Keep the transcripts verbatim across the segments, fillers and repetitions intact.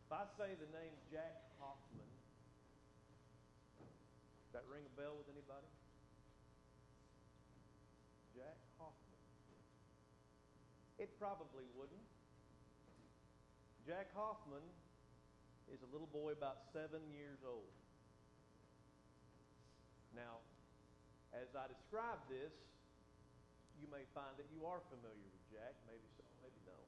If I say the name Jack Hoffman, does that ring a bell with anybody? Jack Hoffman. It probably wouldn't. Jack Hoffman is a little boy about seven years old. Now, as I describe this, you may find that you are familiar with Jack. Maybe so, maybe no.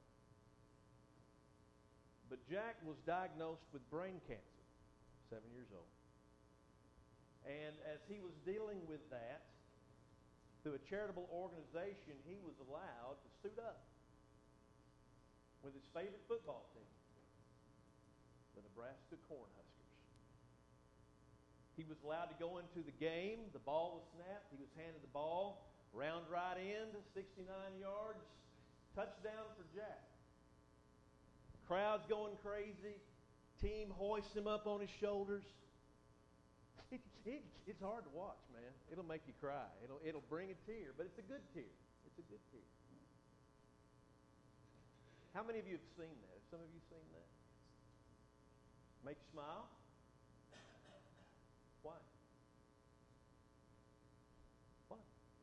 But Jack was diagnosed with brain cancer, seven years old. And as he was dealing with that, through a charitable organization, he was allowed to suit up with his favorite football team, the Nebraska Cornhuskers. He was allowed to go into the game. The ball was snapped. He was handed the ball. Round right end, sixty-nine yards. Touchdown for Jack. Crowd's going crazy. Team hoists him up on his shoulders. It, it, it's hard to watch, man. It'll make you cry. It'll, it'll bring a tear, but it's a good tear. It's a good tear. How many of you have seen that? Have some of you seen that? Make you smile? Why? Why?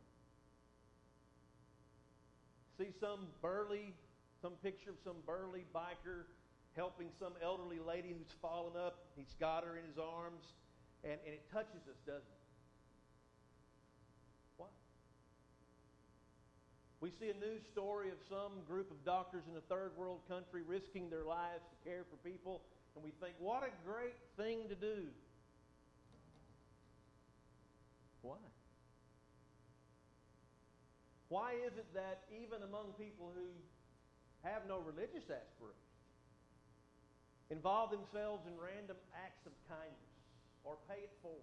See some burly, some picture of some burly biker helping some elderly lady who's fallen up. He's got her in his arms, and, and it touches us, doesn't it? Why? We see a news story of some group of doctors in a third world country risking their lives to care for people, and we think, what a great thing to do. Why? Why is it that even among people who have no religious aspiration, involve themselves in random acts of kindness or pay it forward?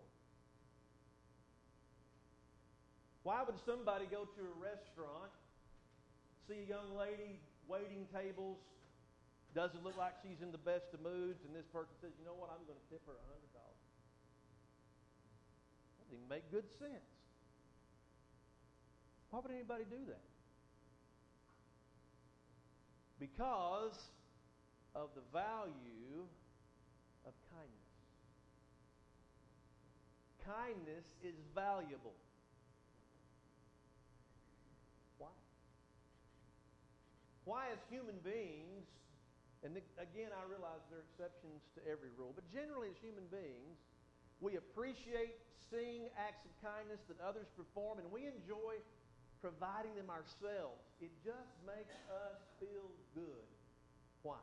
Why would somebody go to a restaurant, see a young lady waiting tables, doesn't look like she's in the best of moods, and this person says, you know what, I'm going to tip her one hundred dollars. That doesn't even make good sense. Why would anybody do that? Because of the value of kindness. Kindness is valuable. Why? Why as human beings, and again I realize there are exceptions to every rule, but generally as human beings, we appreciate seeing acts of kindness that others perform, and we enjoy providing them ourselves. It just makes us feel good. Why?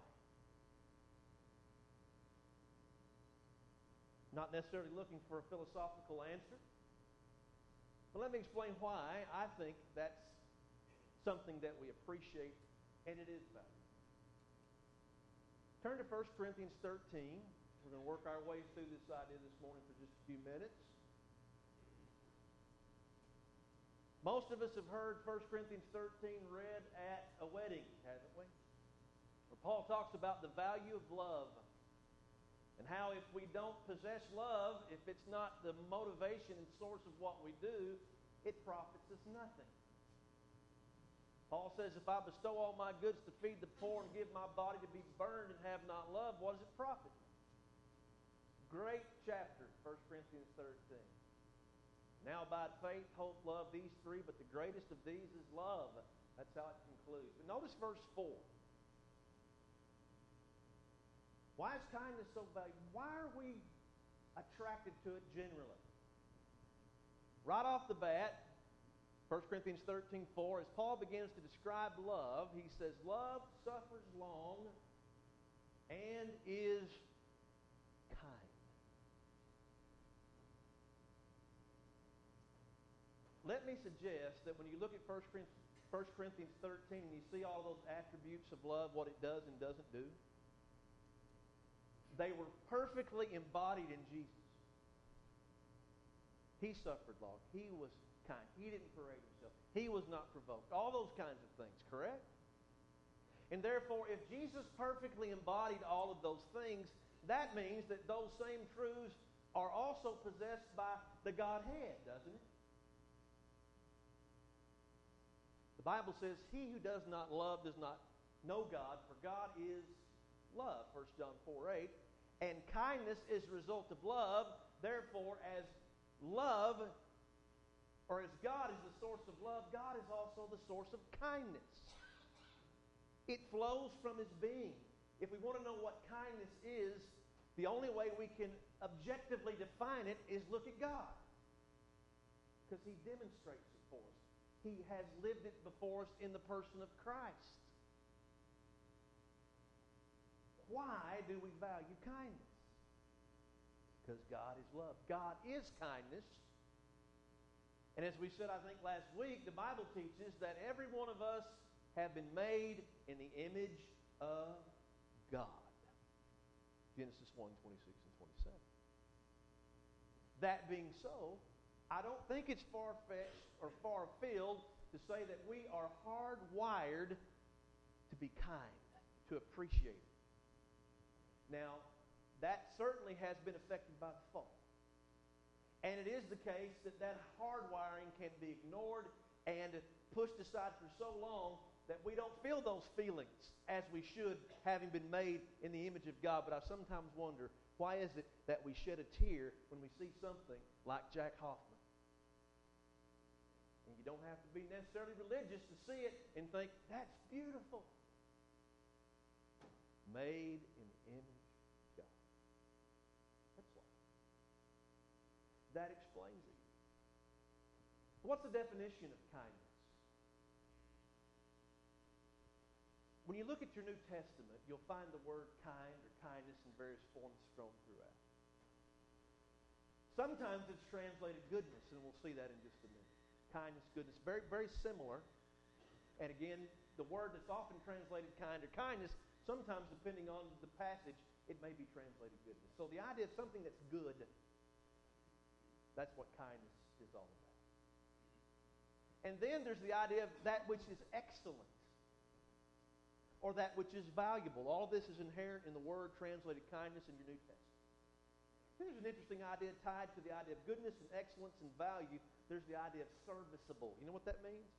Not necessarily looking for a philosophical answer, but let me explain why I think that's something that we appreciate, and it is valuable. Turn to First Corinthians thirteen. We're going to work our way through this idea this morning for just a few minutes. Most of us have heard First Corinthians thirteen read at a wedding, haven't we? Where Paul talks about the value of love and how if we don't possess love, if it's not the motivation and source of what we do, it profits us nothing. Paul says, if I bestow all my goods to feed the poor and give my body to be burned and have not love, what does it profit me? Great chapter, First Corinthians thirteen. Now abide faith, hope, love, these three, but the greatest of these is love. That's how it concludes. But notice verse four. Why is kindness so valuable? Why are we attracted to it generally? Right off the bat, First Corinthians thirteen four, as Paul begins to describe love, he says, love suffers long and is kind. Let me suggest that when you look at First Corinthians thirteen and you see all those attributes of love, what it does and doesn't do, they were perfectly embodied in Jesus. He suffered long. He was kind. He didn't parade himself. He was not provoked. All those kinds of things, correct? And therefore, if Jesus perfectly embodied all of those things, that means that those same truths are also possessed by the Godhead, doesn't it? The Bible says, he who does not love does not know God, for God is love, First John four eight. And kindness is a result of love. Therefore, as love, or as God is the source of love, God is also the source of kindness. It flows from His being. If we want to know what kindness is, the only way we can objectively define it is look at God. Because He demonstrates it for us. He has lived it before us in the person of Christ. Why do we value kindness? Because God is love. God is kindness. And as we said, I think, last week, the Bible teaches that every one of us have been made in the image of God. Genesis one, twenty-six and twenty-seven. That being so, I don't think it's far-fetched or far-afield to say that we are hardwired to be kind, to appreciate it. Now, that certainly has been affected by the fall. And it is the case that that hardwiring can be ignored and pushed aside for so long that we don't feel those feelings as we should, having been made in the image of God. But I sometimes wonder, why is it that we shed a tear when we see something like Jack Hoffman? And you don't have to be necessarily religious to see it and think, that's beautiful. Made in the image of God. That's why. That explains it. What's the definition of kindness? When you look at your New Testament, you'll find the word kind or kindness in various forms thrown throughout. Sometimes it's translated goodness, and we'll see that in just a minute. Kindness, goodness, very, very similar. And again, the word that's often translated kind or kindness, sometimes depending on the passage, it may be translated goodness. So the idea of something that's good, that's what kindness is all about. And then there's the idea of that which is excellent, or that which is valuable. All of this is inherent in the word translated kindness in your New Testament. There's an interesting idea tied to the idea of goodness and excellence and value. There's the idea of serviceable. You know what that means?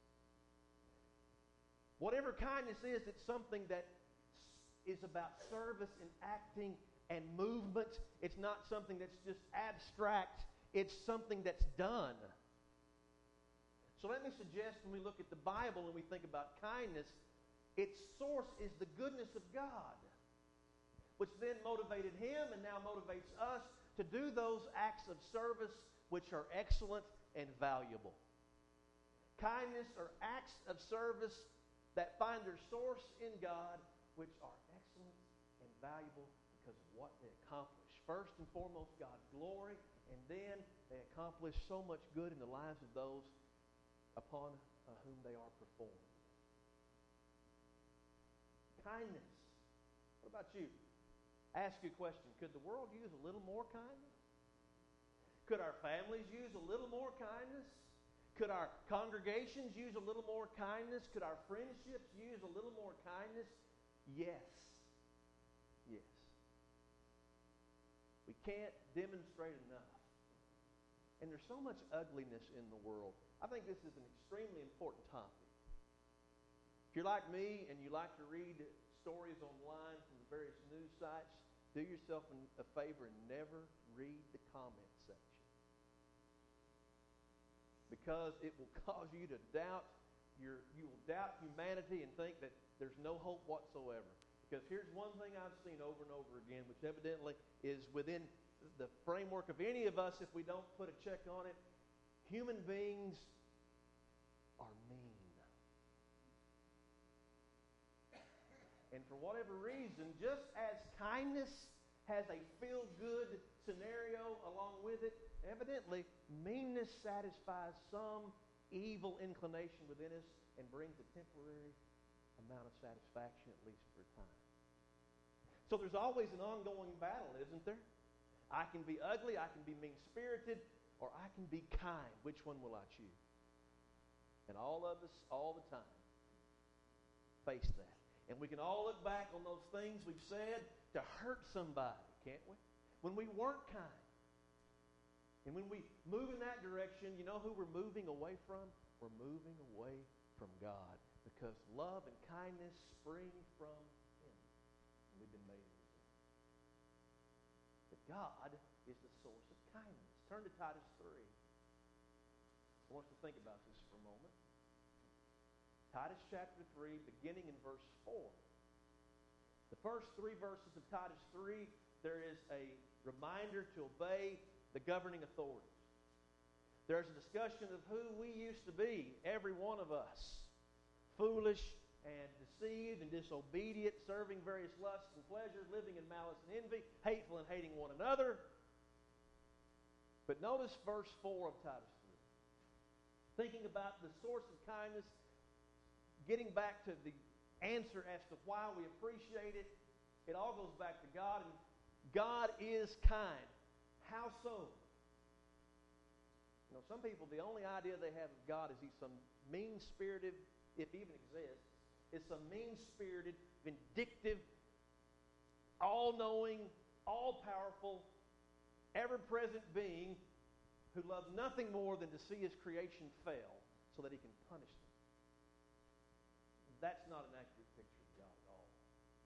Whatever kindness is, it's something that is about service and acting and movement. It's not something that's just abstract. It's something that's done. So let me suggest when we look at the Bible and we think about kindness, its source is the goodness of God, which then motivated Him and now motivates us to do those acts of service which are excellent and valuable. Kindness are acts of service that find their source in God, which are excellent and valuable because of what they accomplish. First and foremost, God's glory, and then they accomplish so much good in the lives of those upon uh, whom they are performed. Kindness. What about you? Ask you a question. Could the world use a little more kindness? Could our families use a little more kindness? Could our congregations use a little more kindness? Could our friendships use a little more kindness? Yes. Yes. We can't demonstrate enough. And there's so much ugliness in the world. I think this is an extremely important topic. If you're like me and you like to read stories online from the various news sites, do yourself a favor and never read the comment section. Because it will cause you to doubt your, you will doubt humanity and think that there's no hope whatsoever. Because here's one thing I've seen over and over again, which evidently is within the framework of any of us if we don't put a check on it. Human beings are mean. And for whatever reason, just as kindness has a feel-good scenario along with it, evidently meanness satisfies some evil inclination within us and brings a temporary amount of satisfaction, at least for a time. So there's always an ongoing battle, isn't there? I can be ugly, I can be mean-spirited, or I can be kind. Which one will I choose? And all of us, all the time, face that. And we can all look back on those things we've said to hurt somebody, can't we? When we weren't kind. And when we move in that direction, you know who we're moving away from? We're moving away from God. Because love and kindness spring from Him. And we been made in His image. But God is the source of kindness. Turn to Titus three. I want us to think about this for a moment. Titus chapter three, beginning in verse four. The first three verses of Titus three, there is a reminder to obey the governing authorities. There's a discussion of who we used to be, every one of us. Foolish and deceived and disobedient, serving various lusts and pleasures, living in malice and envy, hateful and hating one another. But notice verse four of Titus three. Thinking about the source of kindness, getting back to the answer as to why we appreciate it, it all goes back to God, and God is kind. How so? You know, some people, the only idea they have of God is He's some mean-spirited, if He even exists, is some mean-spirited, vindictive, all-knowing, all-powerful, ever-present being who loves nothing more than to see His creation fail so that He can punish them. That's not an accurate picture of God at all.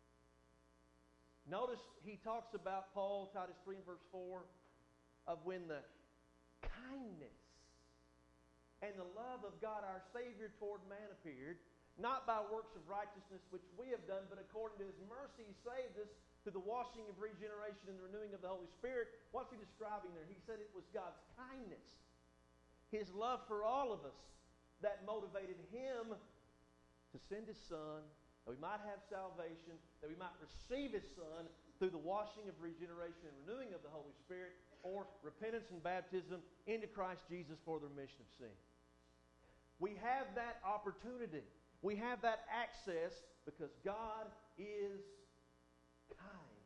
Notice he talks about, Paul, Titus three and verse four, of when the kindness and the love of God our Savior toward man appeared, not by works of righteousness which we have done, but according to His mercy He saved us through the washing of regeneration and the renewing of the Holy Spirit. What's he describing there? He said it was God's kindness, His love for all of us, that motivated Him to send His Son, that we might have salvation, that we might receive His Son through the washing of regeneration and renewing of the Holy Spirit, or repentance and baptism into Christ Jesus for the remission of sin. We have that opportunity. We have that access because God is kind.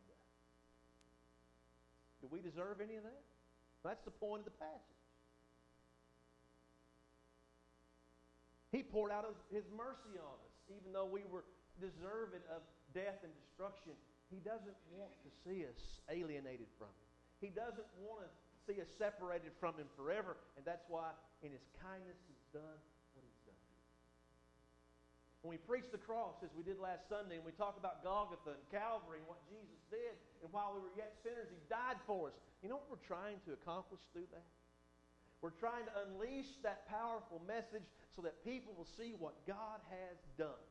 Do we deserve any of that? That's the point of the passage. He poured out His mercy on us, even though we were deserving of death and destruction. He doesn't want to see us alienated from Him. He doesn't want to see us separated from Him forever, and that's why in His kindness He's done what He's done. When we preach the cross, as we did last Sunday, and we talk about Golgotha and Calvary and what Jesus did, and while we were yet sinners, He died for us. You know what we're trying to accomplish through that? We're trying to unleash that powerful message so that people will see what God has done.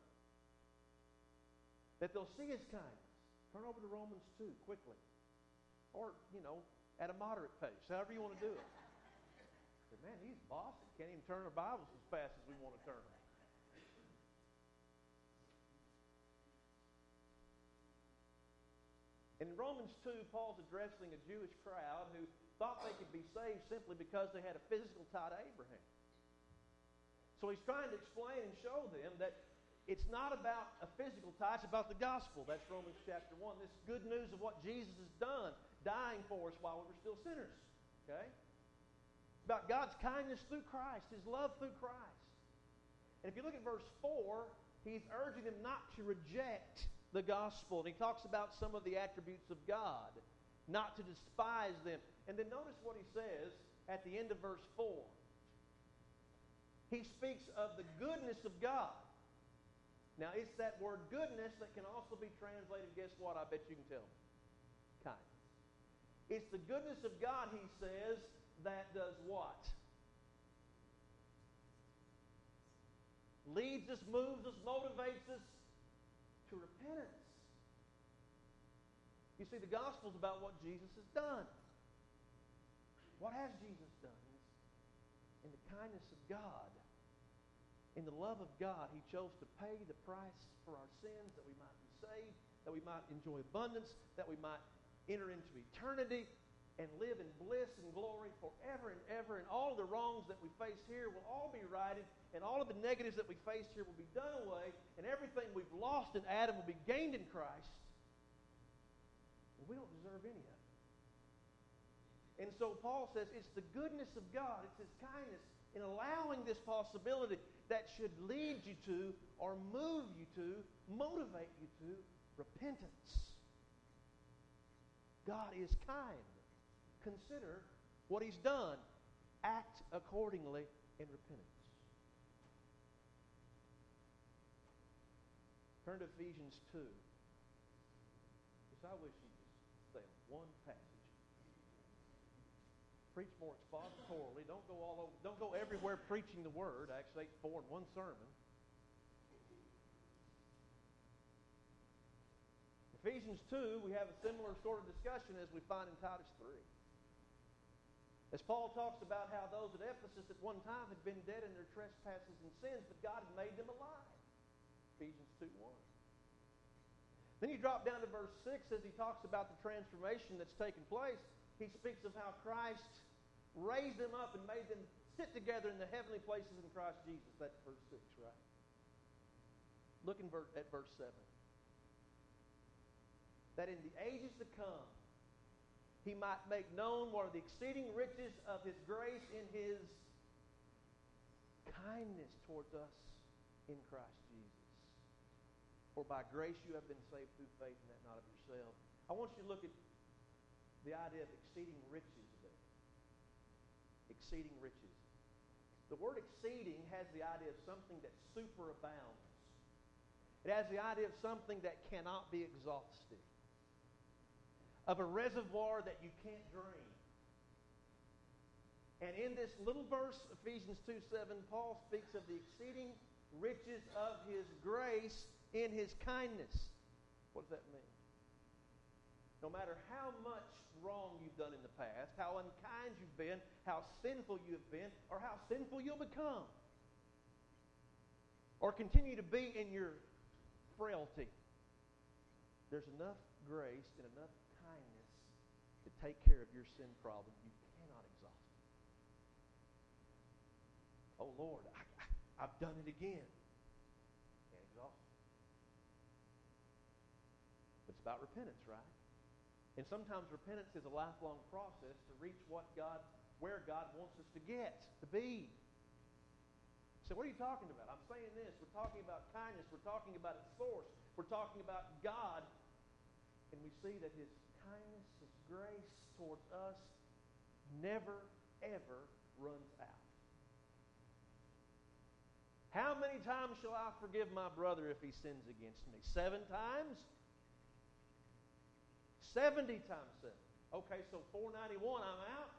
That they'll see His kindness. Turn over to Romans two quickly. Or, you know, at a moderate pace, however you want to do it. But man, he's bossy. Can't even turn our Bibles as fast as we want to turn them. And in Romans two, Paul's addressing a Jewish crowd who thought they could be saved simply because they had a physical tie to Abraham. So he's trying to explain and show them that it's not about a physical tie, it's about the gospel. That's Romans chapter one. This good news of what Jesus has done, dying for us while we were still sinners. Okay? About God's kindness through Christ, His love through Christ. And if you look at verse four, he's urging them not to reject the gospel. And he talks about some of the attributes of God, not to despise them. And then notice what he says at the end of verse four. He speaks of the goodness of God. Now, it's that word goodness that can also be translated, guess what? I bet you can tell me. Kindness. It's the goodness of God, he says, that does what? Leads us, moves us, motivates us to repentance. You see, the gospel is about what Jesus has done. What has Jesus done? In the kindness of God, in the love of God, He chose to pay the price for our sins that we might be saved, that we might enjoy abundance, that we might enter into eternity and live in bliss and glory forever and ever. And all of the wrongs that we face here will all be righted, and all of the negatives that we face here will be done away, and everything we've lost in Adam will be gained in Christ. And we don't deserve any of it. And so Paul says it's the goodness of God, it's His kindness in allowing this possibility that should lead you to, or move you to, motivate you to repentance. God is kind. Consider what He's done. Act accordingly in repentance. Turn to Ephesians two. I wish he'd just stay on one passage. Preach more expositorily. Don't go all over, don't go everywhere preaching the word. Acts eight four in one sermon. Ephesians two, we have a similar sort of discussion as we find in Titus three. As Paul talks about how those at Ephesus at one time had been dead in their trespasses and sins, but God had made them alive. Ephesians two one. Then you drop down to verse six as he talks about the transformation that's taken place. He speaks of how Christ raised them up and made them sit together in the heavenly places in Christ Jesus. That's verse six, right? Look in ver- at verse seven. That in the ages to come, he might make known what are the exceeding riches of his grace in his kindness towards us in Christ Jesus. For by grace you have been saved through faith, and that not of yourself. I want you to look at the idea of exceeding riches there. Exceeding riches. The word exceeding has the idea of something that superabounds. It has the idea of something that cannot be exhausted. Of a reservoir that you can't drain. And in this little verse, Ephesians two seven, Paul speaks of the exceeding riches of his grace in his kindness. What does that mean? No matter how much wrong you've done in the past, how unkind you've been, how sinful you have been, or how sinful you'll become, or continue to be in your frailty, there's enough grace and enough kindness to take care of your sin problem. You cannot exhaust it. Oh Lord, I, I, I've done it again. Can't exhaust it. But it's about repentance, right? And sometimes repentance is a lifelong process to reach what God, where God wants us to get, to be. So what are you talking about? I'm saying this. We're talking about kindness. We're talking about its source. We're talking about God. And we see that his kindness, his grace towards us never, ever runs out. How many times shall I forgive my brother if he sins against me? Seven times? Seventy times seven. Okay, so four ninety-one, I'm out?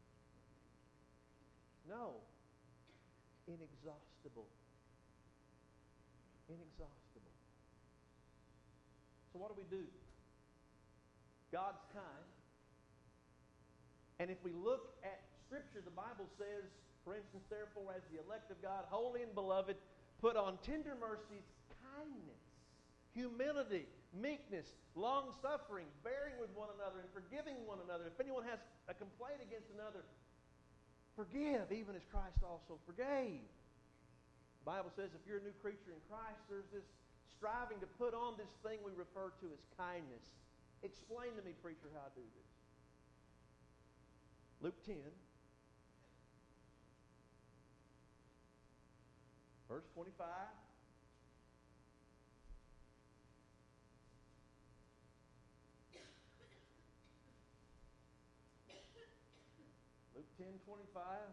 No. Inexhaustible. Inexhaustible. So what do we do? God's kind. And if we look at Scripture, the Bible says, for instance, therefore, as the elect of God, holy and beloved, put on tender mercies, kindness, humility, meekness, long-suffering, bearing with one another, and forgiving one another. If anyone has a complaint against another, forgive, even as Christ also forgave. The Bible says if you're a new creature in Christ, there's this striving to put on this thing we refer to as kindness. Explain to me, preacher, how I do this. Luke ten, verse twenty-five. Luke ten twenty-five.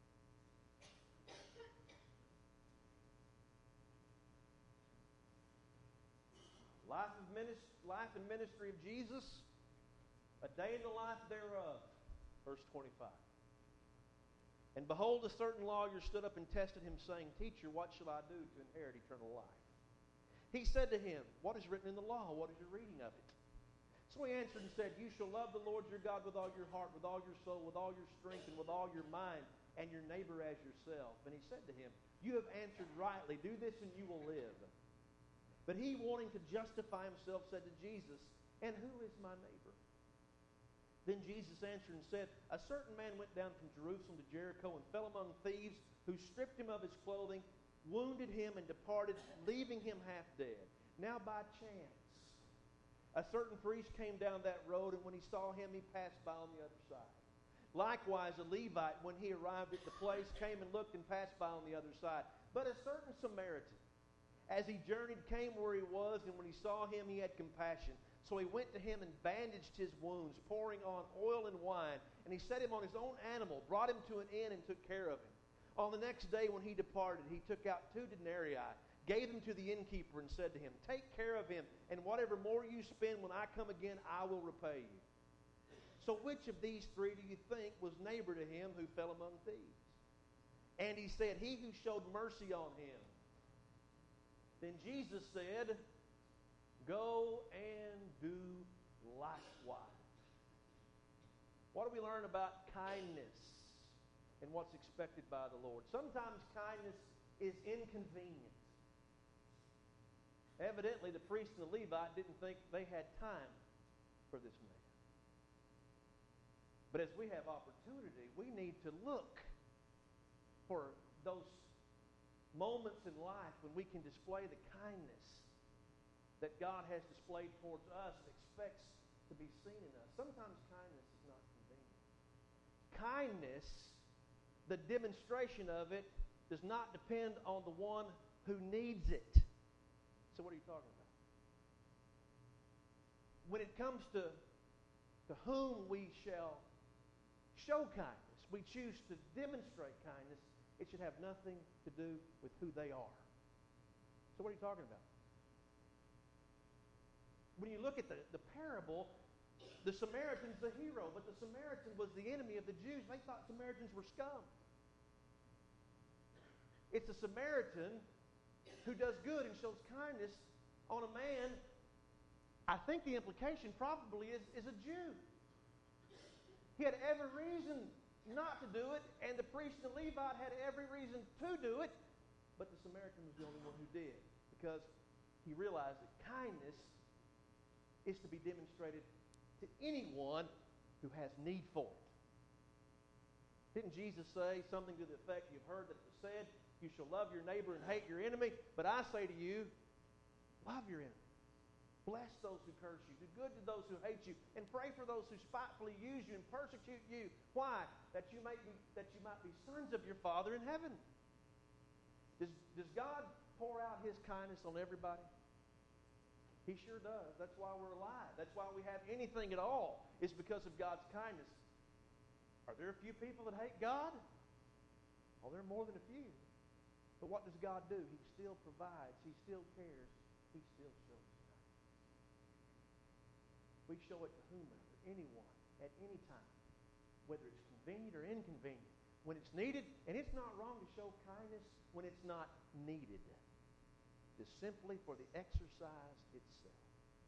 Life of ministry, life and ministry of Jesus, a day in the life thereof. Verse twenty-five. And behold, a certain lawyer stood up and tested him, saying, Teacher, what shall I do to inherit eternal life? He said to him, What is written in the law? What is your reading of it? So he answered and said, You shall love the Lord your God with all your heart, with all your soul, with all your strength, and with all your mind, and your neighbor as yourself. And he said to him, You have answered rightly. Do this and you will live. But he, wanting to justify himself, said to Jesus, And who is my neighbor? Then Jesus answered and said, A certain man went down from Jerusalem to Jericho and fell among thieves, who stripped him of his clothing, wounded him, and departed, leaving him half dead. Now by chance, a certain priest came down that road, and when he saw him, he passed by on the other side. Likewise, a Levite, when he arrived at the place, came and looked and passed by on the other side. But a certain Samaritan, as he journeyed, came where he was, and when he saw him, he had compassion. So he went to him and bandaged his wounds, pouring on oil and wine. And he set him on his own animal, brought him to an inn, and took care of him. On the next day when he departed, he took out two denarii, gave them to the innkeeper, and said to him, "Take care of him, and whatever more you spend when I come again, I will repay you." So which of these three do you think was neighbor to him who fell among thieves? And he said, "He who showed mercy on him." Then Jesus said, "Go and do likewise." What do we learn about kindness and what's expected by the Lord? Sometimes kindness is inconvenient. Evidently, the priest and the Levite didn't think they had time for this man. But as we have opportunity, we need to look for those moments in life when we can display the kindness that God has displayed towards us and expects to be seen in us. Sometimes kindness is not convenient. Kindness, the demonstration of it, does not depend on the one who needs it. So what are you talking about? When it comes to, to whom we shall show kindness, we choose to demonstrate kindness, it should have nothing to do with who they are. So what are you talking about? When you look at the, the parable, the Samaritan's the hero, but the Samaritan was the enemy of the Jews. They thought Samaritans were scum. It's a Samaritan who does good and shows kindness on a man. I think the implication probably is, is a Jew. He had every reason not to do it, and the priest and the Levite had every reason to do it, but the Samaritan was the only one who did, because he realized that kindness is to be demonstrated to anyone who has need for it. Didn't Jesus say something to the effect, "You've heard that it was said, you shall love your neighbor and hate your enemy, but I say to you, love your enemy. Bless those who curse you. Do good to those who hate you, and pray for those who spitefully use you and persecute you." Why? That you might be that you might be sons of your Father in heaven. Does, does God pour out His kindness on everybody? He sure does. That's why we're alive. That's why we have anything at all. It's because of God's kindness. Are there a few people that hate God? Well, there are more than a few. But what does God do? He still provides. He still cares. He still shows kindness. We show it to whomever, anyone, at any time, whether it's convenient or inconvenient, when it's needed. And it's not wrong to show kindness when it's not needed. Just simply for the exercise itself.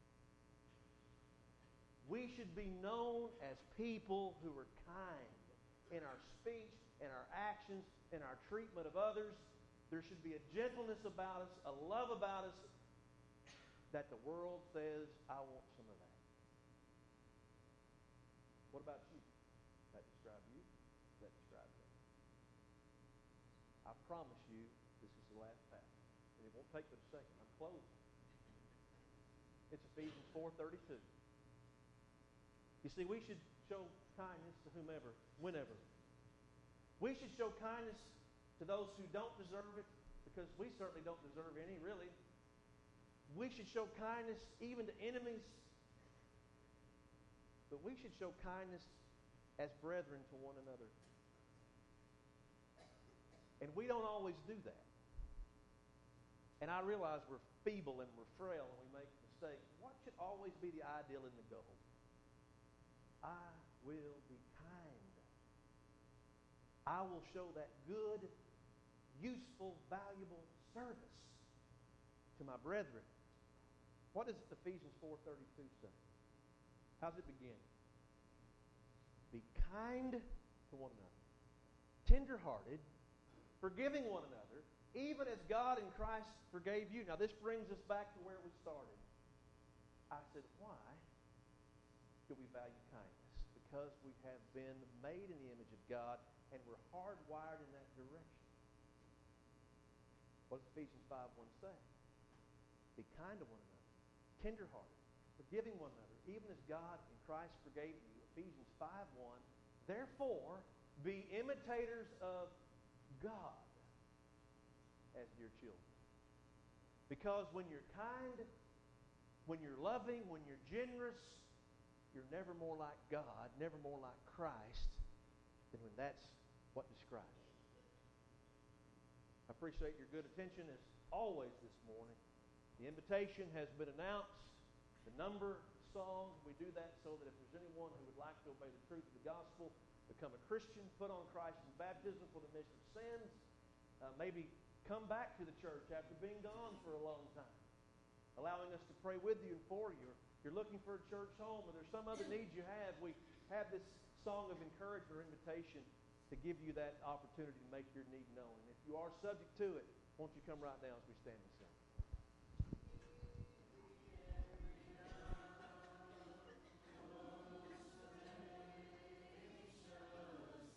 We should be known as people who are kind in our speech, in our actions, in our treatment of others. There should be a gentleness about us, a love about us, that the world says, "I want some of that." What about you? Does that describe you? Does that describe me? I promise you, this is the last passage. And it won't take but a second. I'm closing. It's Ephesians four thirty-two. You see, we should show kindness to whomever, whenever. We should show kindness to those who don't deserve it, because we certainly don't deserve any, really. We should show kindness even to enemies. But we should show kindness as brethren to one another. And we don't always do that. And I realize we're feeble and we're frail and we make mistakes. What should always be the ideal and the goal? I will be kind. I will show that good, useful, valuable service to my brethren. What does Ephesians four thirty-two say? How does it begin? Be kind to one another, tender-hearted, forgiving one another, even as God in Christ forgave you. Now this brings us back to where we started. I said, why do we value kindness? Because we have been made in the image of God, and we're hardwired in that direction. What does Ephesians five one say? Be kind to one another, tender-hearted, forgiving one another, even as God in Christ forgave you. Ephesians five one. Therefore, be imitators of God as dear children. Because when you're kind, when you're loving, when you're generous, you're never more like God, never more like Christ than when that's what describes you. I appreciate your good attention as always this morning. The invitation has been announced, the number, the song. We do that so that if there's anyone who would like to obey the truth of the gospel, become a Christian, put on Christ in baptism for the remission of sins, uh, maybe come back to the church after being gone for a long time, allowing us to pray with you and for you. Or you're looking for a church home, or there's some other needs you have, we have this song of encouragement or invitation to give you that opportunity to make your need known. And if you are subject to it, won't you come right now as we stand and sing?